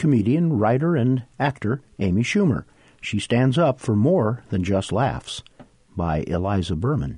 comedian, writer, and actor Amy Schumer. She stands up for more than just laughs, by Eliza Berman.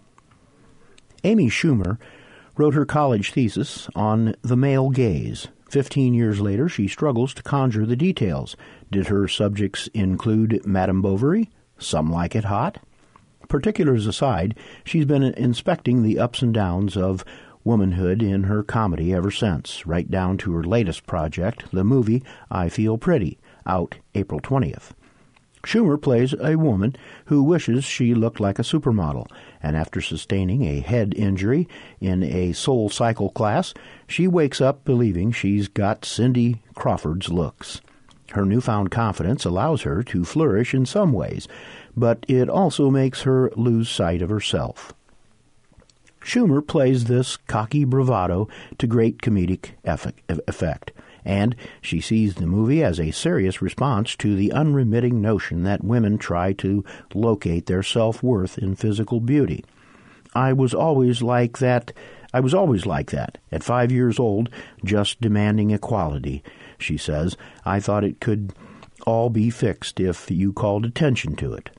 Amy Schumer wrote her college thesis on the male gaze. 15 years later, she struggles to conjure the details. Did her subjects include Madame Bovary? Some Like It Hot? Particulars aside, she's been inspecting the ups and downs of womanhood in her comedy ever since, right down to her latest project, the movie I Feel Pretty, out April 20th. Schumer plays a woman who wishes she looked like a supermodel, and after sustaining a head injury in a Soul Cycle class, she wakes up believing she's got Cindy Crawford's looks. Her newfound confidence allows her to flourish in some ways, but it also makes her lose sight of herself. Schumer plays this cocky bravado to great comedic effect, and she sees the movie as a serious response to the unremitting notion that women try to locate their self-worth in physical beauty. I was always like that. At 5 years old, just demanding equality, she says. I thought it could all be fixed if you called attention to it.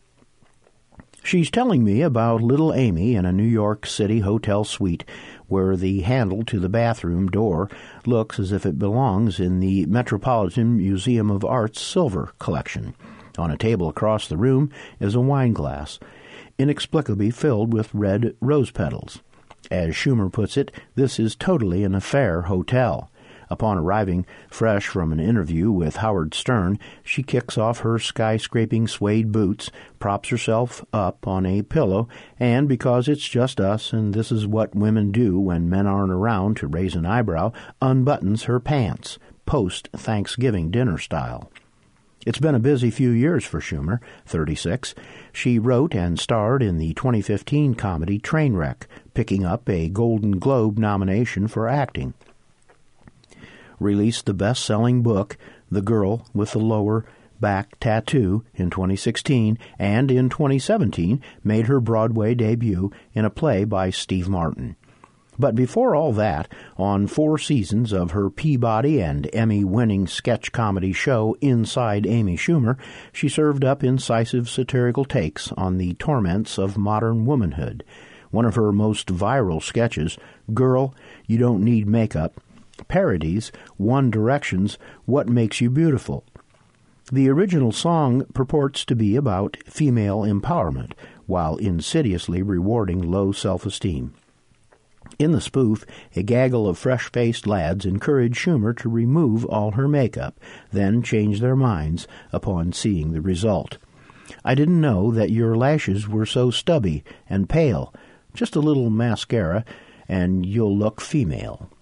She's telling me about little Amy in a New York City hotel suite where the handle to the bathroom door looks as if it belongs in the Metropolitan Museum of Art's silver collection. On a table across the room is a wine glass, inexplicably filled with red rose petals. As Schumer puts it, this is totally an affair hotel. Upon arriving fresh from an interview with Howard Stern, she kicks off her skyscraping suede boots, props herself up on a pillow, and because it's just us and this is what women do when men aren't around to raise an eyebrow, unbuttons her pants, post-Thanksgiving dinner style. It's been a busy few years for Schumer, 36. She wrote and starred in the 2015 comedy Trainwreck, picking up a Golden Globe nomination for acting. Released the best-selling book, The Girl with the Lower Back Tattoo, in 2016, and in 2017 made her Broadway debut in a play by Steve Martin. But before all that, on 4 seasons of her Peabody and Emmy-winning sketch comedy show Inside Amy Schumer, she served up incisive satirical takes on the torments of modern womanhood. One of her most viral sketches, Girl, You Don't Need Makeup, parodies One Direction's What Makes You Beautiful. The original song purports to be about female empowerment, while insidiously rewarding low self-esteem. In the spoof, a gaggle of fresh-faced lads encourage Schumer to remove all her makeup, then change their minds upon seeing the result. I didn't know that your lashes were so stubby and pale. Just a little mascara, and you'll look female.